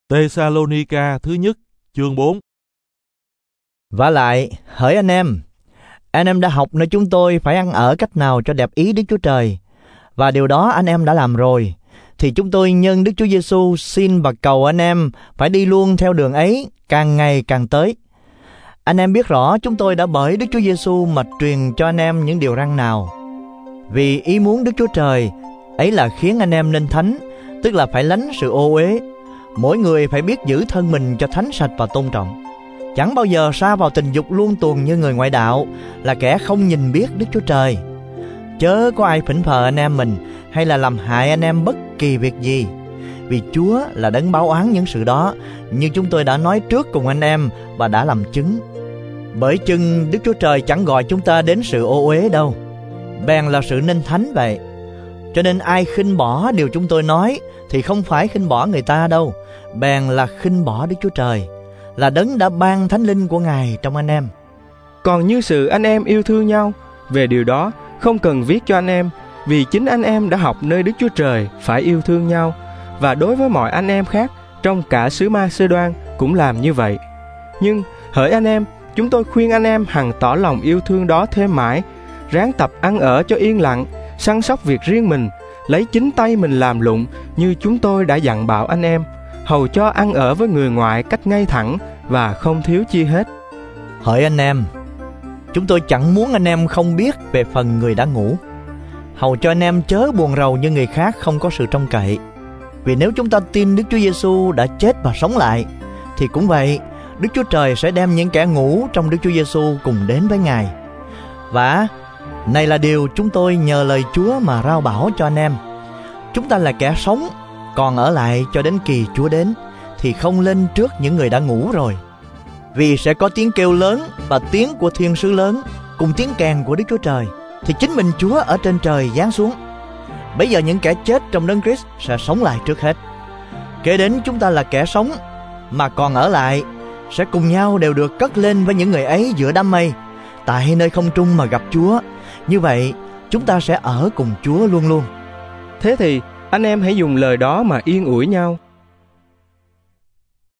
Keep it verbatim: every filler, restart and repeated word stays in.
Tê-sa-lô-ni-ca thứ nhất chương bốn. Vả lại, hỡi anh em, anh em đã học nơi chúng tôi phải ăn ở cách nào cho đẹp ý Đức Chúa Trời, và điều đó anh em đã làm rồi. Thì chúng tôi nhân Đức Chúa Giêsu xin và cầu anh em phải đi luôn theo đường ấy, càng ngày càng tới. Anh em biết rõ chúng tôi đã bởi Đức Chúa Giêsu mà truyền cho anh em những điều răn nào. Vì ý muốn Đức Chúa Trời ấy là khiến anh em nên thánh, tức là phải lánh sự ô uế. Mỗi người phải biết giữ thân mình cho thánh sạch và tôn trọng, chẳng bao giờ sa vào tình dục luông tuồng như người ngoại đạo, là kẻ không nhìn biết Đức Chúa Trời. Chớ có ai phỉnh phờ anh em mình, hay là làm hại anh em bất kỳ việc gì, vì Chúa là đấng báo oán những sự đó, như chúng tôi đã nói trước cùng anh em và đã làm chứng. Bởi chừng Đức Chúa Trời chẳng gọi chúng ta đến sự ô uế đâu, bèn là sự nên thánh vậy. Cho nên ai khinh bỏ điều chúng tôi nói thì không phải khinh bỏ người ta đâu, bèn là khinh bỏ Đức Chúa Trời, là đấng đã ban thánh linh của Ngài trong anh em. Còn như sự anh em yêu thương nhau, về điều đó không cần viết cho anh em, vì chính anh em đã học nơi Đức Chúa Trời phải yêu thương nhau, và đối với mọi anh em khác trong cả xứ Ma-xê-đoan cũng làm như vậy. Nhưng hỡi anh em, chúng tôi khuyên anh em hằng tỏ lòng yêu thương đó thêm mãi, ráng tập ăn ở cho yên lặng, săn sóc việc riêng mình, lấy chính tay mình làm lụng như chúng tôi đã dặn bảo anh em, hầu cho ăn ở với người ngoại cách ngay thẳng và không thiếu chi hết. Hỡi anh em, chúng tôi chẳng muốn anh em không biết về phần người đã ngủ, hầu cho anh em chớ buồn rầu như người khác không có sự trông cậy. Vì nếu chúng ta tin Đức Chúa Giêsu đã chết và sống lại, thì cũng vậy, Đức Chúa Trời sẽ đem những kẻ ngủ trong Đức Chúa Giêsu cùng đến với Ngài. Và này là điều chúng tôi nhờ lời Chúa mà rao bảo cho anh em. Chúng ta là kẻ sống, còn ở lại cho đến kỳ Chúa đến, thì không lên trước những người đã ngủ rồi. Vì sẽ có tiếng kêu lớn và tiếng của thiên sứ lớn, cùng tiếng kèn của Đức Chúa Trời, thì chính mình Chúa ở trên trời giáng xuống. Bây giờ những kẻ chết trong Đấng Christ sẽ sống lại trước hết. Kế đến chúng ta là kẻ sống mà còn ở lại, sẽ cùng nhau đều được cất lên với những người ấy giữa đám mây, tại nơi không trung mà gặp Chúa. Như vậy chúng ta sẽ ở cùng Chúa luôn luôn. Thế thì anh em hãy dùng lời đó mà yên ủi nhau,